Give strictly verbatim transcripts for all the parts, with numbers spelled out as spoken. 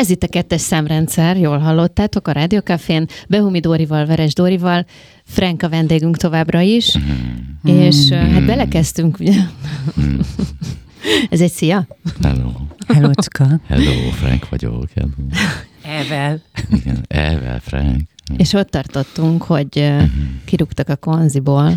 Ez itt a kettes számrendszer, jól hallottátok, a Rádió Cafén, Behumi Dórival, Veres Dórival, Frank a vendégünk továbbra is, mm. és mm. hát belekezdtünk, ugye? Mm. Ez egy szia? Hello. Hellócska. Hello, Frank vagyok. Hello. Evel. Igen, Evel, Frank. És ott tartottunk, hogy uh, kirúgtak a konziból.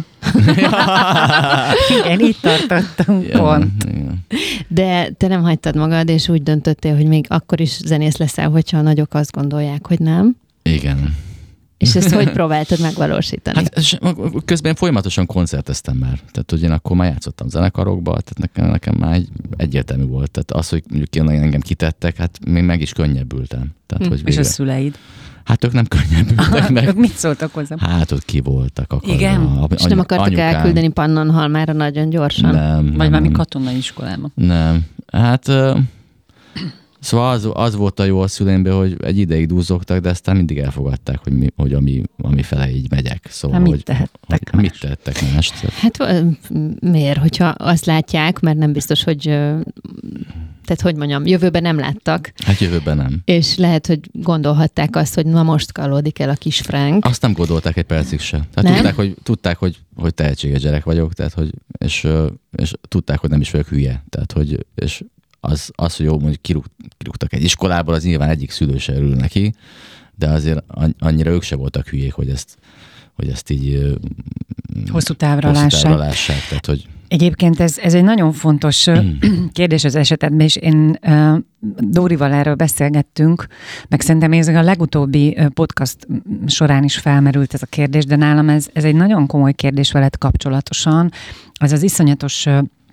Igen, itt tartottunk ja, pont. Igen. De te nem hagytad magad, és úgy döntöttél, hogy még akkor is zenész leszel, hogyha a nagyok azt gondolják, hogy nem. Igen. És ezt hogy próbáltad megvalósítani? Hát közben folyamatosan koncerteztem már. Tehát, hogy én akkor már játszottam zenekarokba, tehát nekem, nekem már egy, egyértelmű volt. Tehát az, hogy mondjuk engem kitettek, hát még meg is könnyebbültem. Tehát, hm. hogy és a szüleid? Hát ők nem könnyebbültek meg. Ők mit szóltak hozzá? Hát ott ki voltak. Akarva. Igen? A, és nem akartak anyukám elküldeni Pannonhalmára nagyon gyorsan? Nem. Vagy valami katonai iskolában? Nem. Hát... Uh, Szóval az, az volt a jó a szüleimben, hogy egy ideig dúzzogtak, de aztán mindig elfogadták, hogy, mi, hogy ami, ami fele így megyek. Szóval, hát mit hogy, tehettek hogy mit tehettek mást? Hát miért? Hogyha azt látják, mert nem biztos, hogy tehát hogy mondjam, jövőben nem láttak. Hát jövőben nem. És lehet, hogy gondolhatták azt, hogy na most kalódik el a kis Frank. Azt nem gondolták egy percig se. Tehát tudták, hogy, tudták, hogy, hogy tehetséges gyerek vagyok, tehát, hogy, és, és tudták, hogy nem is vagyok hülye. Tehát, hogy, és Az, az, hogy jó, mondjuk kirúg, kirúgtak egy iskolából, az nyilván egyik szülő se örül neki, de azért annyira ők se voltak hülyék, hogy ezt, hogy ezt így hosszú távra, hosszú lássák. távra lássák. Tehát, hogy... Egyébként ez, ez egy nagyon fontos kérdés az esetedben, és én uh, Dórival erről beszélgettünk, meg szerintem ez a legutóbbi podcast során is felmerült ez a kérdés, de nálam ez, ez egy nagyon komoly kérdés veled kapcsolatosan. Az az iszonyatos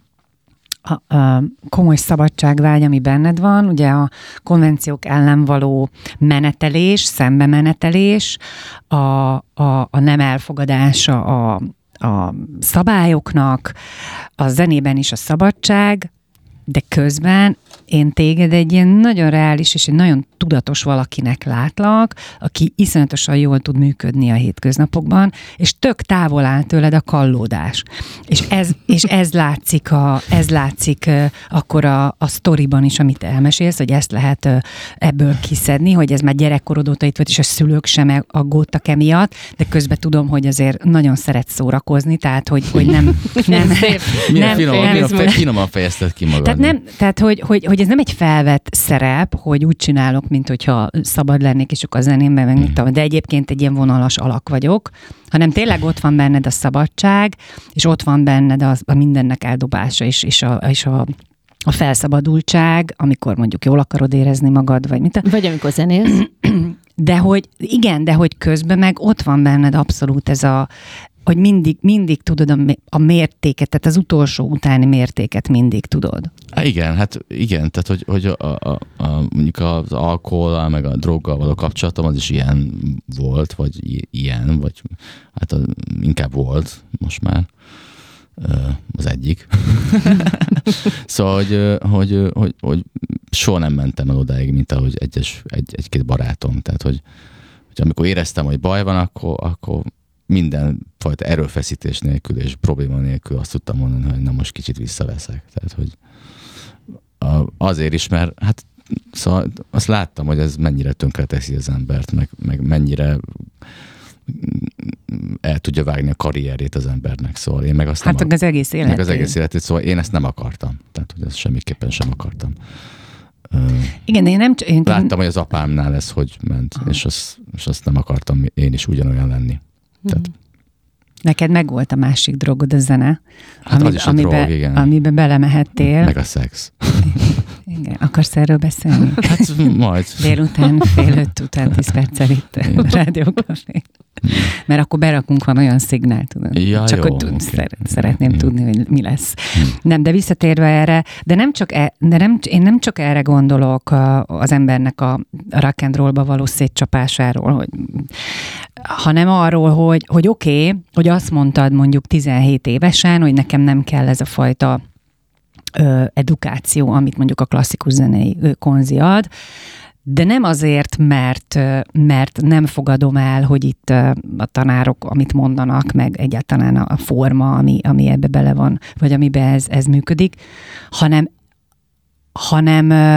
A, a komoly szabadságvágy, ami benned van, ugye a konvenciók ellen való menetelés, szembe menetelés, a, a, a nem elfogadása a, a szabályoknak, a zenében is a szabadság, de közben én téged egy ilyen nagyon reális és egy nagyon tudatos valakinek látlak, aki iszonyatosan jól tud működni a hétköznapokban, és tök távol áll tőled a kallódás. És ez, és ez látszik, a, ez látszik akkor a, a sztoriban is, amit elmesélsz, hogy ezt lehet ebből kiszedni, hogy ez már gyerekkorod óta itt volt, és a szülők sem aggódtak emiatt, de közben tudom, hogy azért nagyon szeret szórakozni, tehát hogy, hogy nem... nem, nem finoman, finoman, finoman fejezted ki magad. Tehát, nem, tehát hogy, hogy, hogy ez nem egy felvett szerep, hogy úgy csinálok, mint hogyha szabad lennék, és csak a zenémben meg mit tudom, de egyébként egy ilyen vonalas alak vagyok, hanem tényleg ott van benned a szabadság, és ott van benned a, a mindennek eldobása, és, és, a, és a, a felszabadultság, amikor mondjuk jól akarod érezni magad, vagy mit. Vagy amikor zenész. De hogy igen, de hogy közben meg ott van benned abszolút ez a, hogy mindig, mindig tudod a, a mértéket, tehát az utolsó utáni mértéket mindig tudod. Há, igen, hát igen, tehát hogy, hogy a, a, a, mondjuk az alkohollal, meg a droggal való kapcsolatom az is ilyen volt, vagy i- ilyen, vagy hát a, inkább volt most már az egyik. Szóval, hogy, hogy, hogy, hogy soha nem mentem el odáig, mint ahogy egyes, egy, egy-két barátom. Tehát, hogy, hogy amikor éreztem, hogy baj van, akkor, akkor mindenfajta erőfeszítés nélkül és probléma nélkül azt tudtam mondani, hogy na most kicsit visszaveszek. Tehát, hogy azért is, mert hát szóval azt láttam, hogy ez mennyire tönkreteszi az embert, meg, meg mennyire el tudja vágni a karrierét az embernek, szóval én meg azt hát nem az egész életét. Meg az egész életét, szóval én ezt nem akartam. Tehát, hogy ezt semmiképpen sem akartam. Igen, de én nem... Én Láttam, hogy az apámnál ez hogy ment, és azt, és azt nem akartam én is ugyanolyan lenni. Tehát... Neked megvolt a másik drogod, a zene, hát ami, az is a amibe, drog, igen. amibe belemehettél. Meg a szex. Igen. Akarsz erről beszélni? Hát majd. Délután, fél öt után, tíz perccel itt a Rádió Café. Mert akkor berakunk van olyan szignál, tudod. Ja, csak jó, hogy okay. szeret, szeretném jó. tudni, hogy mi lesz. Hm. Nem, de visszatérve erre, de nem csak, e, de nem, én nem csak erre gondolok a, az embernek a rock and rollba való szétcsapásáról, hogy, hanem arról, hogy, hogy oké, okay, hogy azt mondtad mondjuk tizenhét évesen, hogy nekem nem kell ez a fajta ö, edukáció, amit mondjuk a klasszikus zenei konzi ad, de nem azért, mert, mert nem fogadom el, hogy itt a tanárok, amit mondanak, meg egyáltalán a forma, ami, ami ebbe bele van, vagy amiben ez, ez működik, hanem, hanem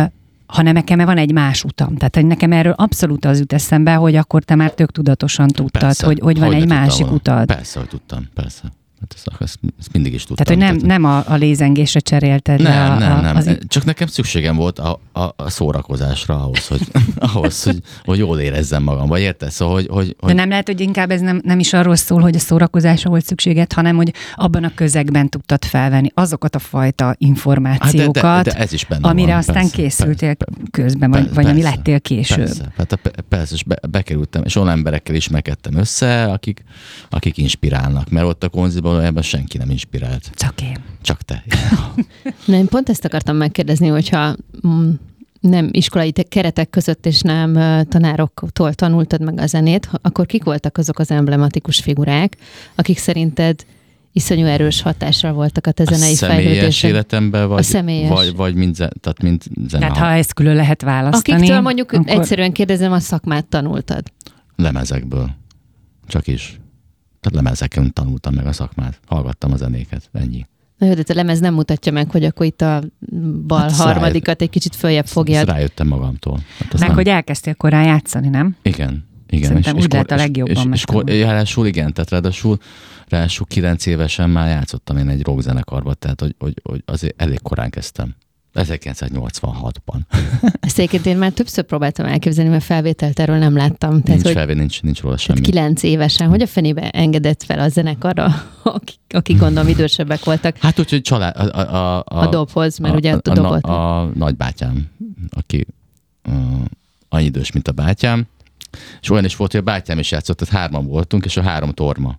hanem nekem van egy más utam. Tehát hogy nekem erről abszolút az jut eszembe, hogy akkor te már tök tudatosan tudtad, persze, hogy, hogy van egy másik utad. Persze, hogy tudtam, persze. Hát ezt, ezt, ezt mindig is tudtam. Tehát, hogy nem, tehát, nem a, a lézengésre cserélted nem, le a, nem, nem. Az... Csak nekem szükségem volt a, a, a szórakozásra ahhoz, hogy, ahhoz, hogy, hogy jól érezzem magam. Vagy érted? Szóval, hogy, hogy, de nem lehet, hogy inkább ez nem, nem is arról szól, hogy a szórakozásra volt szükséged, hanem hogy abban a közegben tudtad felvenni azokat a fajta információkat, hát de, de, de ez is benne amire van, aztán persze, készültél persze, közben, vagy, persze, vagy ami lettél később. Persze, hát persze, és be, bekerültem, és olyan emberekkel ismerkedtem össze, akik, akik inspirálnak, mert ott a konziban ebben senki nem inspirált. Csak én. Csak te. Na, én pont ezt akartam megkérdezni, hogyha mm, nem iskolai keretek között és nem tanároktól tanultad meg a zenét, akkor kik voltak azok az emblematikus figurák, akik szerinted iszonyú erős hatással voltak a te zenei fejlődésre? A személyes életemben, vagy, a személyes. vagy, vagy mint, tehát mint zene. Tehát ha ezt külön lehet választani. Akiktől mondjuk akkor... egyszerűen kérdezem, a szakmát tanultad? Lemezekből. Csak is. Tehát lemezeken tanultam meg a szakmát. Hallgattam a zenéket. Ennyi. Na jó, de a lemez nem mutatja meg, hogy akkor itt a bal hát harmadikat rájött, egy kicsit följebb fogjad. Rájöttem magamtól. Hát meg, nem... hogy elkezdtél korán játszani, nem? Igen. Igen. Szerintem és, úgy és lehet a legjobban. És, és, és ráadásul igen, tehát ráadásul, ráadásul kilenc évesen már játszottam én egy rockzenekarban, tehát hogy, hogy, hogy azért elég korán kezdtem. ezerkilencszáznyolcvanhatban. Ezt egyébként én már többször próbáltam elképzelni, mert felvételt erről nem láttam. Tehát, nincs hogy, felvétel, nincs, nincs róla semmi. Kilenc évesen, hogy a fenébe engedett fel a zenekarra, akik, akik gondolom idősebbek voltak. Hát úgy, hogy család... A, a, a, a dobhoz, mert a, ugye a, a dobot. A, a nagybátyám, aki uh, annyi idős, mint a bátyám, és olyan is volt, hogy a bátyám is játszott, tehát hárman voltunk, és a három torma.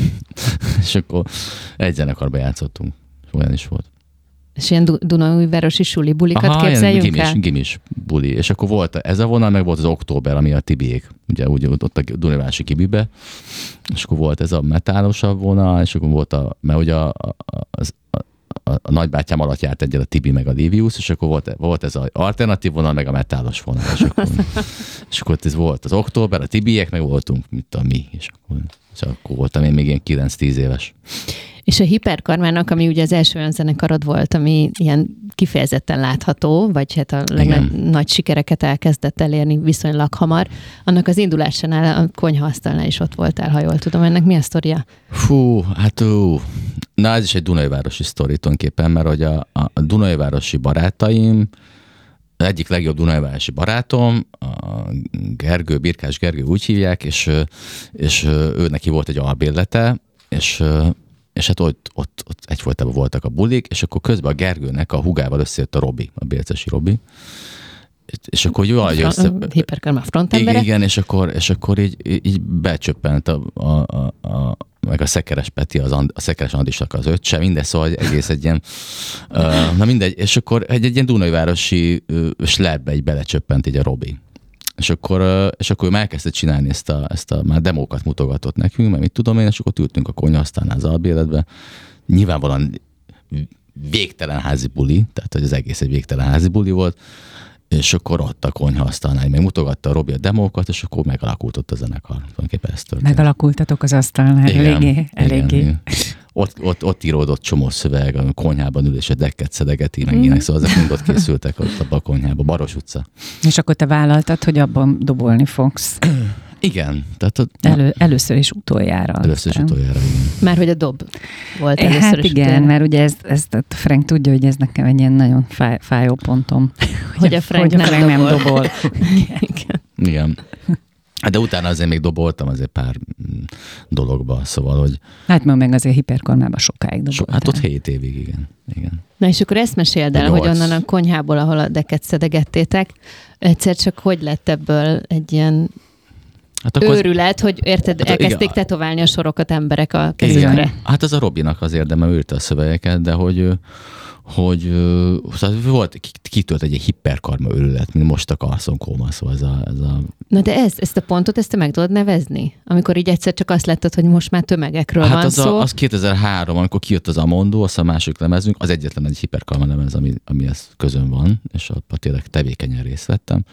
És akkor egy zenekarban játszottunk. Olyan is volt. És ilyen Dunaújvárosi suli bulikat aha, képzeljünk gimis, el? gimis buli. És akkor volt ez a vonal, meg volt az október, ami a Tibiék. Ugye úgy ott a Dunaújvárosi Kibibe. És akkor volt ez a metálosabb vonal, és akkor volt a, mert ugye a, a, a, a, a nagybátyám alatt járt egyet a Tibi meg a Livius, és akkor volt, volt ez az alternatív vonal, meg a metálos vonal. És akkor, és akkor ez volt az október, a Tibiek, meg voltunk, mint a mi. És akkor, és akkor voltam én még ilyen kilenc-tíz éves. És a Hiperkarmának, ami ugye az első olyan zenekarod volt, ami ilyen kifejezetten látható, vagy hát a nagy sikereket elkezdett elérni viszonylag hamar, annak az indulásánál a konyhaasztalnál is ott voltál, ha jól tudom. Ennek mi a sztoria? Fú, hát ú. Na, ez is egy Dunaújvárosi sztori tulajdonképpen, mert hogy a, a Dunaújvárosi barátaim, az egyik legjobb Dunaújvárosi barátom, a Gergő, Birkás Gergő úgy hívják, és, és ő neki volt egy albérlete, és és hát ott, ott, ott egyfolytában voltak a bulik, és akkor közben a Gergőnek a hugával összejött a Robi, a Bélcesi Robi. És akkor jól Fra- össze... Hiperkarma frontembere. Igen, igen, és akkor, és akkor így, így becsöppent a, a, a, a, meg a Szekeres Peti, az And, a Szekeres Andisnak az öccse, mindez, szóval egész egy ilyen, uh, na mindegy, és akkor egy, egy ilyen Dunaújvárosi uh, slerbe így belecsöppent így a Robi. És akkor, és akkor ő elkezdte csinálni ezt a, ezt a már demókat mutogatott nekünk, mert mit tudom én, és akkor ültünk a konyhasztalnál az albéletbe. Nyilvánvalóan végtelen házi buli, tehát hogy az egész egy végtelen házi buli volt, és akkor ott a konyhasztalnál meg mutogatta a Robi a demókat, és akkor megalakult ott a zenekar. Tulajdonképpen ez történt. Megalakultatok az asztalnál, igen, eléggé. eléggé. Igen, ott, ott, ott íródott csomó szöveg, a konyhában ül, és a dekket szedegeti, meg mm. ilyenek, szóval ezek mind ott készültek ott abban a konyhában, Baros utca. És akkor te vállaltad, hogy abban dobolni fogsz. Igen. Tehát a, Elő, először is utoljára. Először is utoljára, igen. Már hogy a dob volt először hát is igen, utoljára. Mert ugye ez, ez, Frank tudja, hogy ez nekem egy ilyen nagyon fáj, fájó pontom. Hogy a Frank, hogy a Frank nem, nem dobol. Igen. Igen. De utána azért még doboltam azért pár dologba, szóval, hogy... Hát meg azért Hiperkarmában sokáig doboltál. Hát ott hét évig, igen. igen. Na és akkor ezt meséld el, hogy onnan a konyhából, ahol a deket szedegettétek, egyszer csak hogy lett ebből egy ilyen hát őrület, az... hogy érted, hát elkezdték igen. tetoválni a sorokat emberek a kezükre. Hát az a Robinak az érdeme, ő írta a szövegeket, de hogy... hogy szóval volt, kitölt egy hiperkarma őrület, mint most a Carson Kóma, szóval ez a... Ez a... Na de ez, ezt a pontot, ezt te meg tudod nevezni? Amikor így egyszer csak azt láttad, hogy most már tömegekről hát van az szó. Hát az kétezer-három, amikor kijött az Amondo, az a másik lemezünk, az egyetlen egy hiperkarma lemez, ami, ami ez közön van, és abban tényleg tevékenyen részt vettem.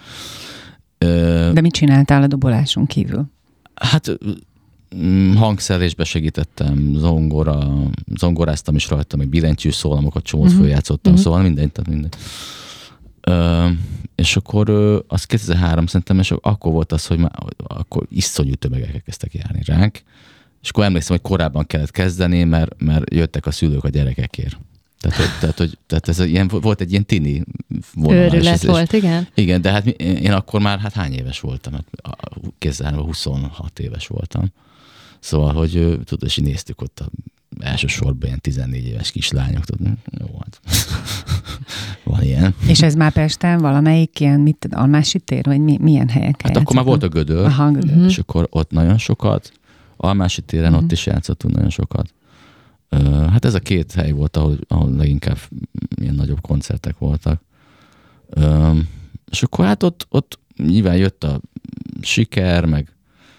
De mit csináltál a doboláson kívül? Hát... hangszerésbe segítettem, zongora, zongoráztam is rajta, meg billentyűs szólamokat csomót uh-huh. följátszottam, uh-huh. szóval mindegy, tehát mindegy. Ö, és akkor ö, az kétezer-három szerintem, és akkor volt az, hogy már akkor iszonyú tömegek elkezdtek járni ránk, és akkor emlékszem, hogy korábban kellett kezdeni, mert, mert jöttek a szülők a gyerekekért. Tehát, hogy, tehát, hogy, tehát ez ilyen, volt egy ilyen tini vonalás. Őrület volt, igen? Igen, de hát én akkor már hát hány éves voltam? Hát kézzel huszonhat éves voltam. Szóval, hogy tudod, és így néztük ott a elsősorban ilyen tizennégy éves kislányok, tudod, jó, hát van ilyen. És ez már Pesten valamelyik ilyen, mit, Almási tér, vagy mi, milyen helyek? Hát akkor már volt a Gödör, Aha, Gödör. és akkor ott nagyon sokat, Almási téren uh-huh. ott is játszottunk nagyon sokat. Uh, hát ez a két hely volt, ahol, ahol leginkább ilyen nagyobb koncertek voltak. Uh, és akkor hát ott, ott nyilván jött a siker, meg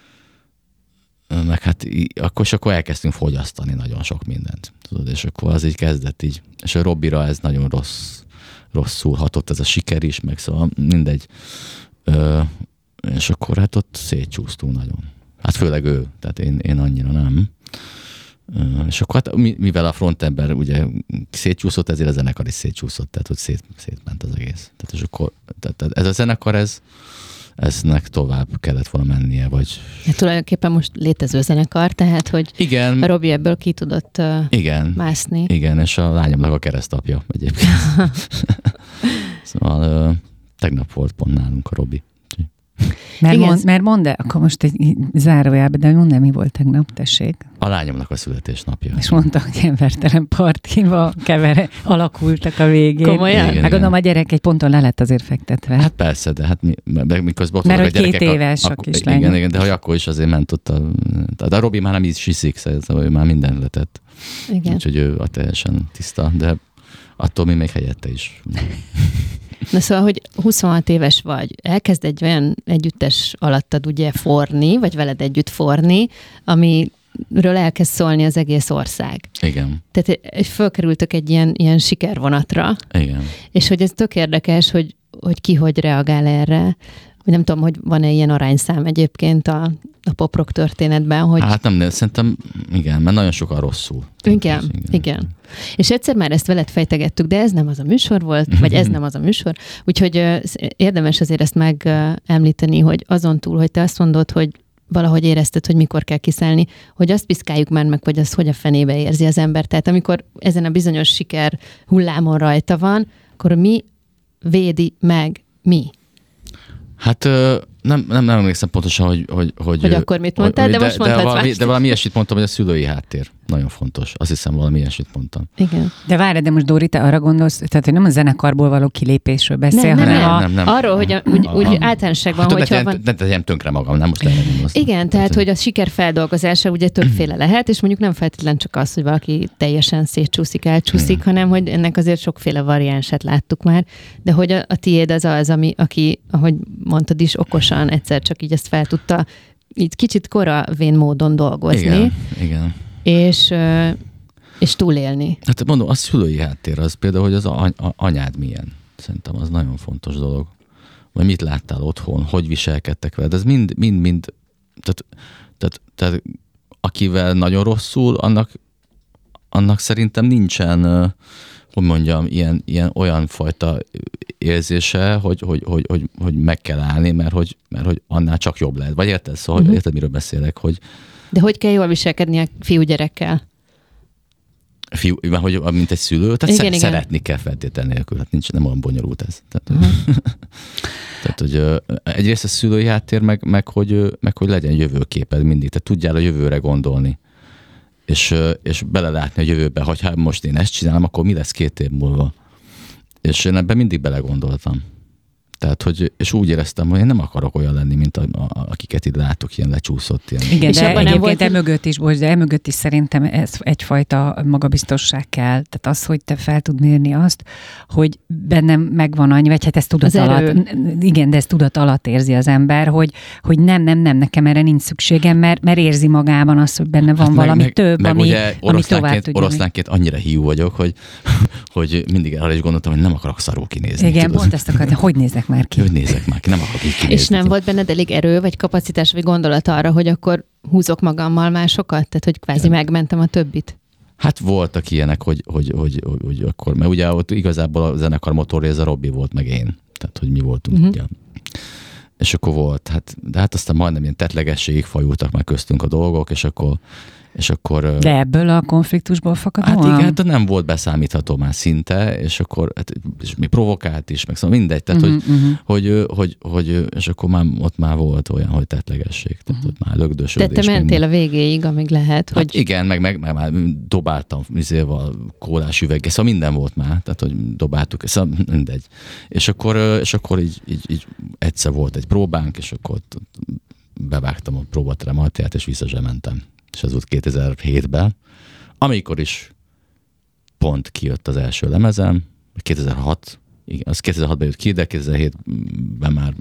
meg hát akkor, és akkor elkezdtünk fogyasztani nagyon sok mindent. Tudod, és akkor az így kezdett így. És a Robbira ez nagyon rossz, rosszul hatott, ez a siker is, meg szóval mindegy. Ö, és akkor hát ott szétcsúsztunk nagyon. Hát főleg ő, tehát én, én annyira nem. Ö, és akkor hát mivel a frontember ugye szétcsúszott, ezért a zenekar is szétcsúszott, tehát hogy szét, szétment az egész. Tehát, és akkor, tehát ez a zenekar, ez eznek tovább kellett volna mennie, vagy... Hát tulajdonképpen most létező zenekar, tehát, hogy igen, a Robi ebből ki tudott uh, igen, mászni. Igen, és a lányomnak a keresztapja egyébként. Szóval uh, tegnap volt pont nálunk a Robi. Mert, mond, mert mondd el, akkor most egy zárójelbe, de mondd el, mi volt tegnap, tessék. A lányomnak a születésnapja. És mondta, hogy embertelen partiba kevere, alakultak a végén. Komolyan? Igen, hát gondolom, a gyerek egy ponton le lett azért fektetve. Hát persze, de hát mi, miközben ott mert a hogy gyerekek... két éves a, a kislány. Igen, igen, de hogy akkor is azért ment ott a... De a Robi már nem is iszik, szóval ő már minden letett. Igen. Úgyhogy ő a teljesen tiszta, de attól mi még helyette is. Na szóval, hogy huszonhat éves vagy, elkezd egy olyan együttes alattad ugye forni, vagy veled együtt forni, amiről elkezd szólni az egész ország. Igen. Tehát fölkerültök egy ilyen, ilyen sikervonatra. Igen. És hogy ez tök érdekes, hogy, hogy ki hogy reagál erre. Hogy nem tudom, hogy van-e ilyen arányszám egyébként a, a pop-rock történetben, hogy... Hát nem, de szerintem igen, mert nagyon sokan rosszul. Igen, igen, igen. És egyszer már ezt veled fejtegettük, de ez nem az a műsor volt, vagy ez nem az a műsor. Úgyhogy uh, érdemes azért ezt megemlíteni, uh, hogy azon túl, hogy te azt mondod, hogy valahogy érezted, hogy mikor kell kiszállni, hogy azt piszkáljuk már meg, hogy az hogy a fenébe érzi az ember. Tehát amikor ezen a bizonyos siker hullámon rajta van, akkor mi védi meg mi? Hát nem, nem, nem emlékszem pontosan, hogy... Hogy, hogy, hogy akkor mit mondtál, hogy, de, de most mondhatsz de valami, mást. De valami ilyesmit mondtam, hogy a szülői háttér. Nagyon fontos. Azt hiszem, valami ilyesmit mondtam. Igen. De várj, de most Dóri, te arra gondolsz, tehát hogy nem a zenekarból való kilépésről beszél, nem, hanem nem, a... nem, nem. Arról, hogy a, úgy, úgy általánosságban, hát, hogyha ne, van... Ne tegyem tönkre magam, nem most lehetem azt. Igen, tehát, hogy a siker feldolgozása ugye többféle lehet, és mondjuk nem feltétlen csak az, hogy valaki teljesen szétcsúszik, elcsúszik, hmm. hanem hogy ennek azért sokféle variánsát láttuk már, de hogy a, a tiéd az az, ami, aki, ahogy mondtad is, okosan egyszer csak így ezt fel tudta így kicsit koravén módon dolgozni. Igen, igen. És, és túlélni. Hát mondom, a szülői háttér az például, hogy az a, a, anyád milyen. Szerintem az nagyon fontos dolog. Vagy mit láttál otthon, hogy viselkedtek veled. Ez mind, mind, mind, tehát, tehát, tehát akivel nagyon rosszul, annak, annak szerintem nincsen, hogy mondjam, ilyen, ilyen olyan fajta érzése, hogy, hogy, hogy, hogy, hogy meg kell állni, mert hogy, mert hogy annál csak jobb lehet. Vagy érted? Szóval uh-huh. érted, miről beszélek, hogy... De hogy kell jól viselkedni a fiúgyerekkel? Fiú, hogy mint egy szülő, tehát igen, szer- igen. szeretni kell feltétel nélkül, hát nincs, nem olyan bonyolult ez. Tehát, uh-huh. tehát hogy egyrészt a szülői háttér, meg, meg, hogy, meg hogy legyen jövőképed mindig, tehát tudjál a jövőre gondolni. És, és belelátni a jövőbe, hogy ha most én ezt csinálom, akkor mi lesz két év múlva. És én ebben mindig belegondoltam. Tehát, hogy, és úgy éreztem, hogy én nem akarok olyan lenni, mint a, a, akiket itt látok, ilyen lecsúszott. Ilyen. Igen, és de abban nem volt, emögött is, bocs, de emögött is szerintem ez egyfajta magabiztosság kell. Tehát az, hogy te fel tud mérni azt, hogy bennem megvan annyi, vagy hát ez tudat alatt. Igen, de ez tudat alatt érzi az ember, hogy, hogy nem, nem, nem, nekem erre nincs szükségem, mert, mert érzi magában azt, hogy benne van hát valami meg, több, meg ami, ugye ami tovább tudja. Oroszlánként annyira hiú vagyok, hogy, hogy mindig arra is gondoltam, hogy nem akarok szarul kinézni. Igen, tudod? Pont ezt akartam, hogy nézek már ki. Hogy nézek már ki, nem akarok így kinézni. És nem volt benned elég erő, vagy kapacitás, vagy gondolat arra, hogy akkor húzok magammal másokat? Tehát, hogy kvázi megmentem a többit? Hát voltak ilyenek, hogy, hogy, hogy, hogy, hogy akkor, mert ugye ott igazából a zenekar motorja ez a Robi volt, meg én. Tehát, hogy mi voltunk. Uh-huh. Ugye. És akkor volt, hát, de hát aztán majdnem ilyen tetlegességig fajultak meg köztünk a dolgok, és akkor És akkor, de ebből a konfliktusból fakadóan? Hát igen, de nem volt beszámítható már szinte, és akkor hát, és mi provokált is, meg szóval mindegy, tehát uh-huh, hogy, uh-huh. Hogy, hogy, hogy, és akkor már ott már volt olyan, hogy tetlegesség, tehát uh-huh. ott már lögdösödés. De te mentél minden. A végéig, amíg lehet, hát hogy... igen, meg, meg, meg már dobáltam vizéval, kólás üveggel, szóval minden volt már, tehát hogy dobáltuk, szóval mindegy. És akkor, és akkor így, így, így egyszer volt egy próbánk, és akkor bevágtam a próbaterem ajtaját, és vissza sem mentem. És ez volt kétezer-hétben, amikor is pont kijött az első lemezem, kétezer-hat, igen, az kétezer-hatban jött ki, de kétezer-hétben már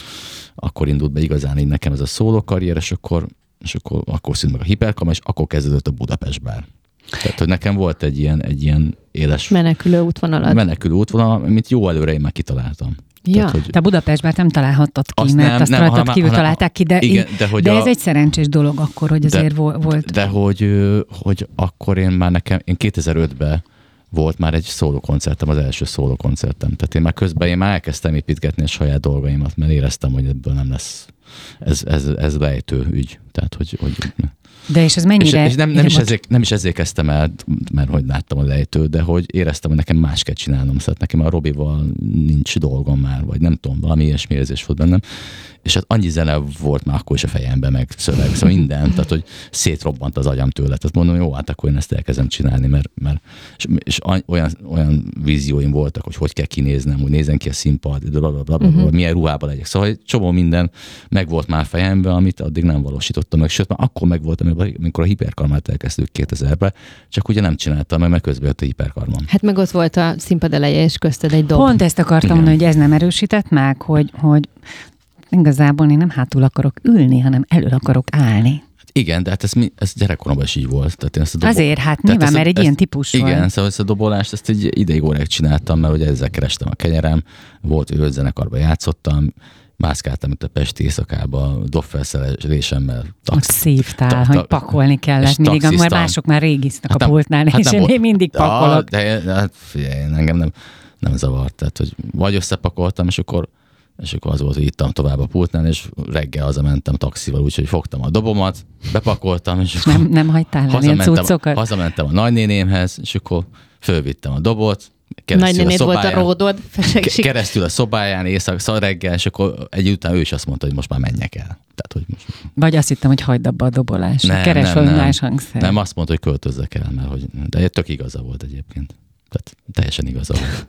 akkor indult be igazán így nekem ez a szóló karrier, és akkor, és akkor, akkor szűnt meg a Hiperkam, és akkor kezdődött a Budapest Bár. Tehát, hogy nekem volt egy ilyen, egy ilyen éles... Menekülő útvonalad. Menekülő útvonal, amit jó előre én már kitaláltam. Ja. Tehát, hogy te Budapestben nem találhattad ki, azt mert nem, azt nem, rajtad hanem, kívül hanem, találták ki, de, igen, de, hogy de ez a, egy szerencsés dolog akkor, hogy azért de, volt. De hogy, hogy akkor én már nekem, én kétezer-ötben volt már egy szólókoncertem, az első szólókoncertem. Tehát én már közben én már elkezdtem építgetni a saját dolgaimat, mert éreztem, hogy ebből nem lesz, ez, ez, ez lejtő ügy. Tehát, hogy, hogy de és ez mennyire... És, és nem, nem, is ezért, nem is ezért kezdtem el, mert hogy láttam a lejtőt, de hogy éreztem, hogy nekem más kell csinálnom. Szóval nekem a Robival nincs dolgom már, vagy nem tudom, valami ilyesmi érzés volt bennem. És hát annyi zene volt már akkor is a fejemben, meg szöveg, szóval minden, tehát hogy szétrobbant az agyam tőle. Tehát mondom, jó, hát akkor én ezt elkezdem csinálni, mert, mert és, és olyan, olyan vízióim voltak, hogy hogy kell kinéznem, hogy nézzen ki a színpad, blablabla, uh-huh. milyen ruhában legyek. Szóval egy csomó minden meg volt már fejemben, amit addig nem valósítottam meg, sőt, már akkor meg volt, amikor a Hiperkarmát elkezdtük kétezerben, csak ugye nem csináltam meg, mert közben jött a Hiperkarmam. Hát meg ott volt a színpad eleje, és közted egy dob. Pont ezt akartam mondani, hogy ez nem erősített meg, hogy, hogy igazából én nem hátul akarok ülni, hanem elől akarok állni. Igen, de hát ez, mi, ez gyerekkoromban is így volt. Tehát én ezt a dobo... Azért, hát nyilván, mert egy ezt, ilyen típus igen, volt. Igen, szóval ezt a dobolást, ezt egy ideig óráig csináltam, mert ugye ezzel kerestem a kenyerem, volt őrzenekarban játszottam, mászkáltam itt a pesti éjszakába, dobfelszerelésemmel. Ott szívtál, ta, ta, hogy pakolni kellett. Mindig, amúgy mások már régisznek hát a pultnál, hát és én volt, még pakolok. De, de hát figyelj, engem nem, nem zavart. Tehát, hogy vagy összepakoltam, és akkor és akkor az volt, hogy ittam tovább a pultnál, és reggel hazamentem taxival, úgyhogy fogtam a dobomat, bepakoltam, és nem, nem hagytál el ilyen cuccokat? Hazamentem a nagynénémhez, és akkor fölvittem a dobot, nagynénéd volt a ródod. Keresztül a szobáján, éjszak, szóval reggel, és akkor egy után ő is azt mondta, hogy most már menjek el. Tehát, hogy most... Vagy azt hittem, hogy hagyd abba a dobolást. Nem, keres valami más hangszer. Nem, azt mondta, hogy költözzek el, mert hogy... de tök igaza volt egyébként. Tehát teljesen igaza volt.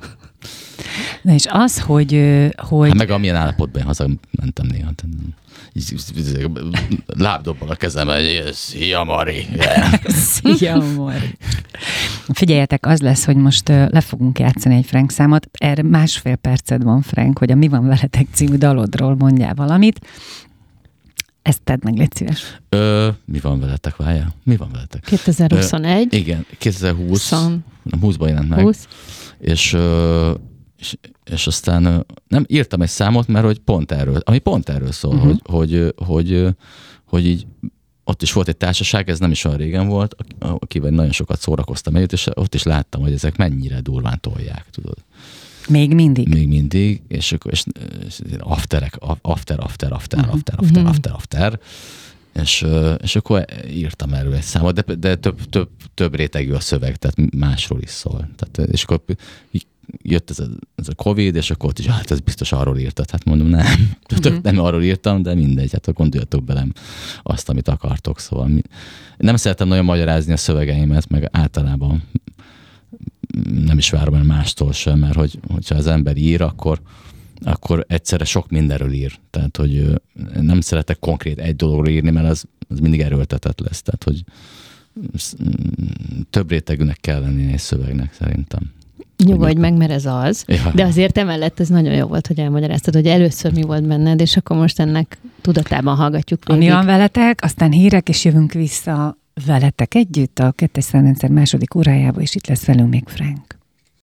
Na és az, hogy... hogy... Hát meg amilyen állapotban én hazamentem néha. Lábdobbal a kezembe, hogy szia Mari. Yeah. Szia Mari. Figyeljetek, az lesz, hogy most le fogunk játszani egy Frank számot. Erre másfél perced van, Frank, hogy a Mi van veletek című dalodról mondjál valamit. Ezt tedd meg, légy szíves. Ö, mi van veletek, várjál? Mi van veletek? kétezer-huszonegy. Ö, igen, kétezer-húsz. húszban jelent meg. húsz. És, és, és aztán nem írtam egy számot, mert hogy pont erről, ami pont erről szól, uh-huh. hogy, hogy, hogy, hogy így ott is volt egy társaság, ez nem is olyan régen volt, akivel nagyon sokat szórakoztam együtt, és ott is láttam, hogy ezek mennyire durván tolják, tudod. Még mindig? Még mindig, és akkor és, és afterek, after, after, after, uh-huh. after, after, after, after, és, és akkor írtam erről egy számot, de, de több, több, több rétegű a szöveg, tehát másról is szól. Tehát, és akkor jött ez a, ez a Covid, és akkor ott is, hát ez biztos arról írtad. Hát mondom, nem, uh-huh. nem arról írtam, de mindegy, hát gondoljatok belem azt, amit akartok. Szóval mi, nem szeretem nagyon magyarázni a szövegeimet, meg általában nem is várom el mástól sem, mert hogy, hogyha az ember ír, akkor, akkor egyszerre sok mindenről ír. Tehát, hogy nem szeretek konkrét egy dologról írni, mert az, az mindig erőltetett lesz. Tehát, hogy több rétegűnek kell lenni egy szövegnek szerintem. Nyugodj meg, mert ez az. Ja. De azért emellett ez nagyon jó volt, hogy elmagyaráztad, hogy először mi volt benned, és akkor most ennek tudatában hallgatjuk végig. Ami van veletek, aztán hírek, és jövünk vissza veletek együtt a Kettes Számrendszer második órájába, és itt lesz velünk még Frank.